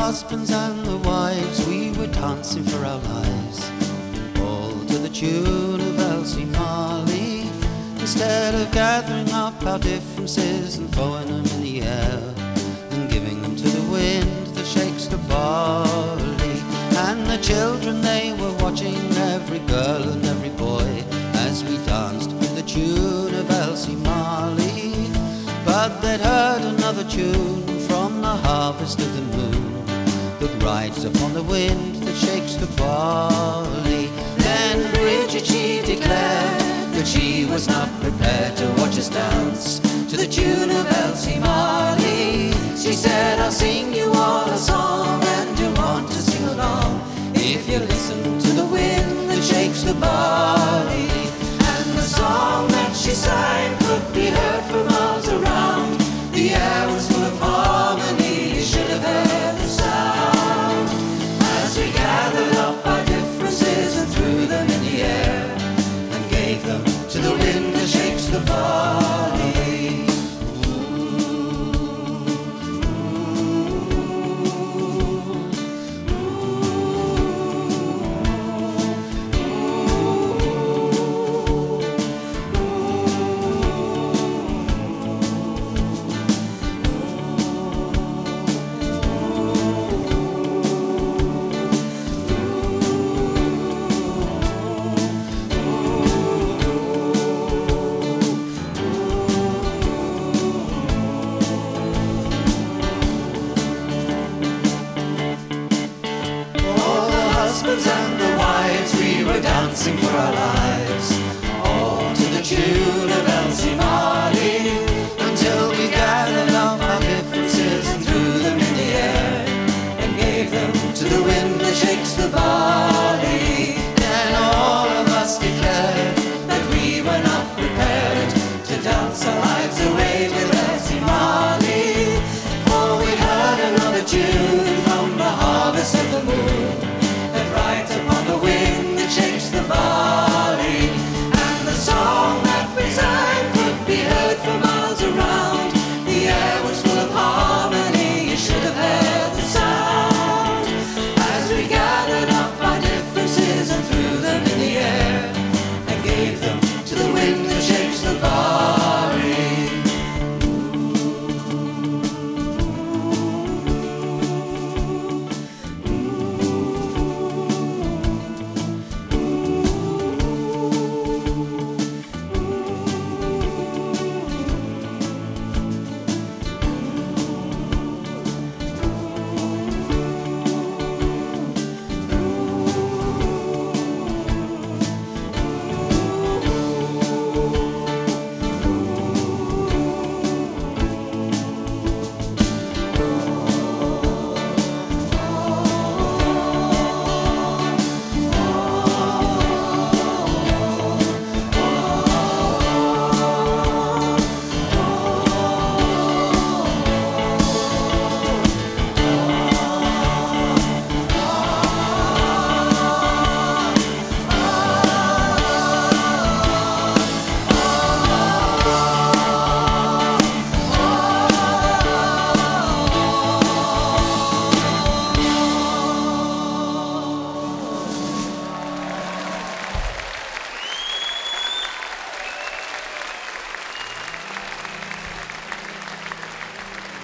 husbands and the wives, we were dancing for our lives, all to the tune of Elsie Marley. Instead of gathering up our differences and throwing them in the air and giving them to the wind that shakes the barley. And the children, they were watching every girl and every boy as we danced to the tune of Elsie Marley. But they'd heard another tune from the harvest of the moon that rides upon the wind that shakes the barley. Then Bridget, she declared that she was not prepared to watch us dance to the tune of Elsie Marley. She said, I'll sing you all a song and you'll want to sing along if you listen to the wind that shakes the barley. And the song that she sang could be heard for miles around. The air was full of harmony, you should have heard the sound. As we gathered up our differences and threw them in the air and gave them to the wind that shakes the barley. And the wives, we were dancing for our lives,